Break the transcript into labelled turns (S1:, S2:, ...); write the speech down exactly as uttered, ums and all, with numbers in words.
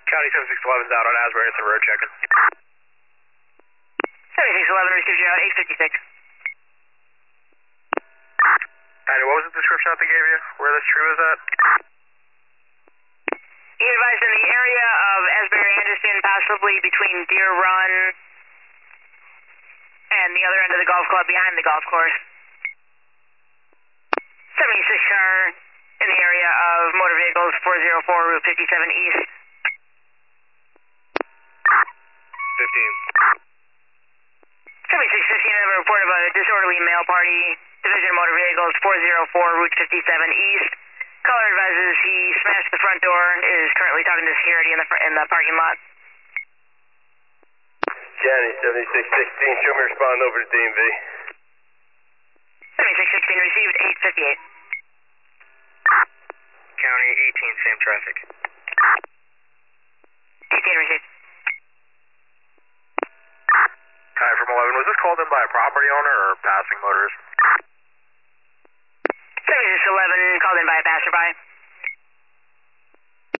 S1: County seventy-six eleven's out on Asbury Anderson Road checking.
S2: seventy-six eleven received you out, eight fifty-six.
S1: And what was the description that they gave you? Where this tree was at?
S2: He advised in the area of Asbury Anderson, possibly between Deer Run and the other end of the golf club behind the golf course. seventy-six car in the area of motor vehicles four oh four Route fifty-seven East.
S1: fifteen.
S2: seventy-six fifteen, I have a report of a disorderly male party, Division of Motor Vehicles four oh four Route fifty-seven East. Caller advises he smashed the front door, is currently talking to security in the fr- in the parking lot.
S1: County seventy-six sixteen, show me respond over to D M V.
S2: seventy-six sixteen received, eight fifty-eight.
S1: County eighteen, same traffic.
S2: eighteen received.
S1: Hi, from eleven, was this called in by a property owner or passing motorist?
S2: seventy-six eleven called in by a passerby.